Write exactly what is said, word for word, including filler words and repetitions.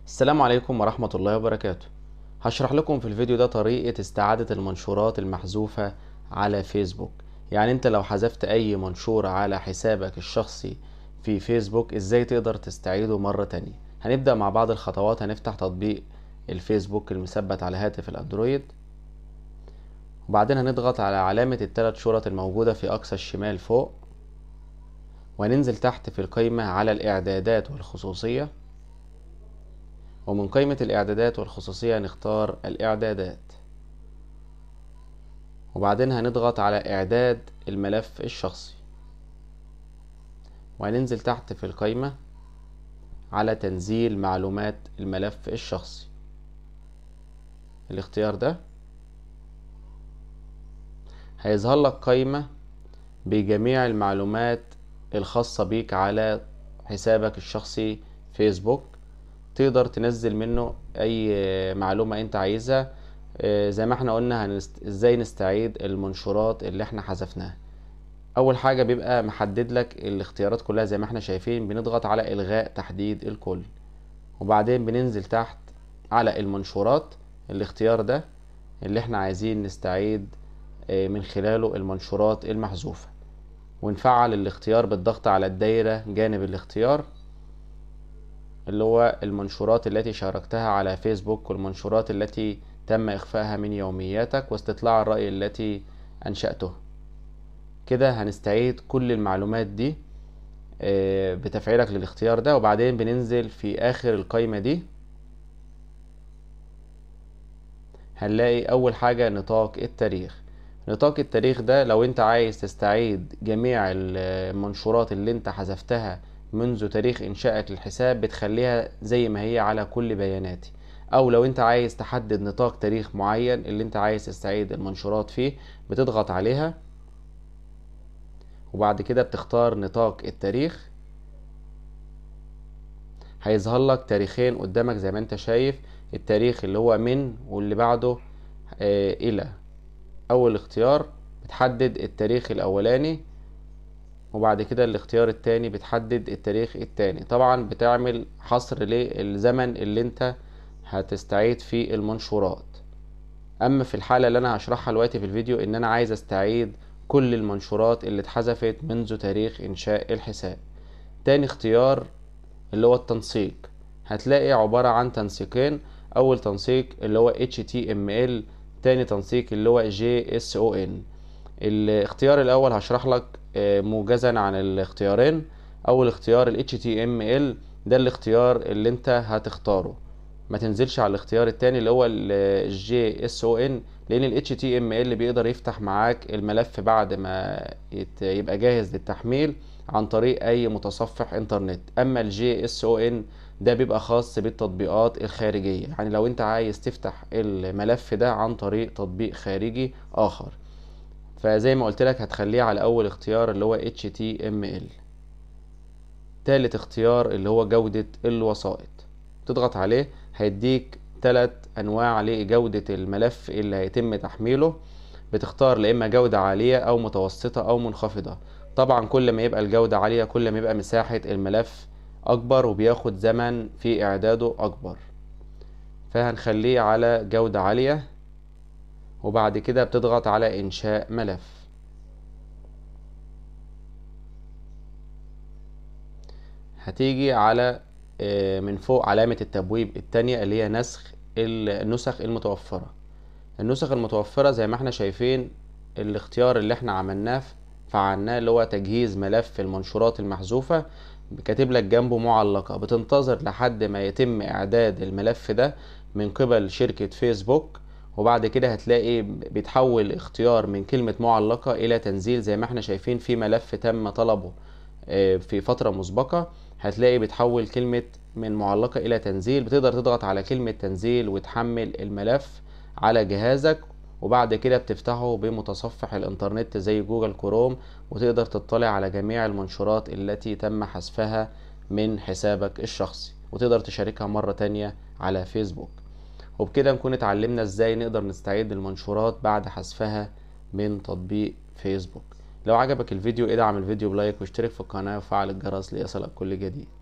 السلام عليكم ورحمة الله وبركاته. هشرح لكم في الفيديو ده طريقة استعادة المنشورات المحذوفة على فيسبوك. يعني انت لو حذفت اي منشور على حسابك الشخصي في فيسبوك، ازاي تقدر تستعيده مرة تانية. هنبدأ مع بعض الخطوات. هنفتح تطبيق الفيسبوك المثبت على هاتف الاندرويد، وبعدين هنضغط على علامة الثلاث شرط الموجودة في اقصى الشمال فوق، وننزل تحت في القائمة على الاعدادات والخصوصية، ومن قائمة الإعدادات والخصوصية نختار الإعدادات، وبعدين هنضغط على إعداد الملف الشخصي، وهننزل تحت في القائمة على تنزيل معلومات الملف الشخصي. الاختيار ده هيظهر لك قائمة بجميع المعلومات الخاصة بيك على حسابك الشخصي فيسبوك. تقدر تنزل منه اي معلومة انت عايزها. زي ما احنا قلنا هنست... ازاي نستعيد المنشورات اللي احنا حذفناها. اول حاجة بيبقى محدد لك الاختيارات كلها زي ما احنا شايفين، بنضغط على الغاء تحديد الكل، وبعدين بننزل تحت على المنشورات. الاختيار ده اللي احنا عايزين نستعيد من خلاله المنشورات المحذوفة، ونفعل الاختيار بالضغط على الدايرة جانب الاختيار اللي هو المنشورات التي شاركتها على فيسبوك، والمنشورات التي تم إخفائها من يومياتك، واستطلاع الرأي التي أنشأته. كده هنستعيد كل المعلومات دي بتفعيلك للاختيار ده. وبعدين بننزل في آخر القائمة دي، هنلاقي أول حاجة نطاق التاريخ. نطاق التاريخ ده لو انت عايز تستعيد جميع المنشورات اللي انت حذفتها منذ تاريخ انشائك للحساب، بتخليها زي ما هي على كل بياناتي. او لو انت عايز تحدد نطاق تاريخ معين اللي انت عايز تستعيد المنشورات فيه، بتضغط عليها، وبعد كده بتختار نطاق التاريخ. هيظهر لك تاريخين قدامك زي ما انت شايف، التاريخ اللي هو من واللي بعده آه الى. اول اختيار بتحدد التاريخ الاولاني، وبعد كده الاختيار التاني بتحدد التاريخ التاني. طبعا بتعمل حصر للزمن اللي انت هتستعيد فيه المنشورات. اما في الحالة اللي انا هشرحها دلوقتي في الفيديو، ان انا عايز استعيد كل المنشورات اللي اتحذفت منذ تاريخ انشاء الحساب. تاني اختيار اللي هو التنسيق، هتلاقي عبارة عن تنسيقين. اول تنسيق اللي هو إتش تي إم إل، تاني تنسيق اللي هو جي إس أو إن. الاختيار الاول هشرح لك موجزا عن الاختيارين. اول اختيار ال إتش تي إم إل ده الاختيار اللي انت هتختاره، ما تنزلش على الاختيار التاني اللي هو ال جي إس أو إن، لان ال إتش تي إم إل بيقدر يفتح معاك الملف بعد ما يبقى جاهز للتحميل عن طريق اي متصفح انترنت. اما ال جي إس أو إن ده بيبقى خاص بالتطبيقات الخارجية، يعني لو انت عايز تفتح الملف ده عن طريق تطبيق خارجي اخر. فزي ما قلت لك هتخليه على اول اختيار اللي هو إتش تي إم إل. تالت اختيار اللي هو جودة الوسائط، تضغط عليه هيديك تلات انواع لجودة الملف اللي هيتم تحميله. بتختار لاما جودة عالية او متوسطة او منخفضة. طبعا كل ما يبقى الجودة عالية كل ما يبقى مساحة الملف اكبر وبياخد زمن في اعداده اكبر، فهنخليه على جودة عالية. وبعد كده بتضغط على انشاء ملف. هتيجي على من فوق علامة التبويب التانية اللي هي نسخ النسخ المتوفرة. النسخ المتوفرة زي ما احنا شايفين، الاختيار اللي احنا عملناه فعلناه اللي هو تجهيز ملف المنشورات المحذوفة، كاتب لك جنبه معلقة. بتنتظر لحد ما يتم اعداد الملف ده من قبل شركة فيسبوك، وبعد كده هتلاقي بيتحول اختيار من كلمة معلقة الى تنزيل. زي ما احنا شايفين في ملف تم طلبه في فترة مسبقة، هتلاقي بتحول كلمة من معلقة الى تنزيل. بتقدر تضغط على كلمة تنزيل وتحمل الملف على جهازك، وبعد كده بتفتحه بمتصفح الانترنت زي جوجل كروم، وتقدر تطلع على جميع المنشورات التي تم حذفها من حسابك الشخصي، وتقدر تشاركها مرة تانية على فيسبوك. وبكده نكون اتعلمنا ازاي نقدر نستعيد المنشورات بعد حذفها من تطبيق فيسبوك. لو عجبك الفيديو ادعم الفيديو بلايك واشترك في القناة وفعل الجرس ليصلك كل جديد.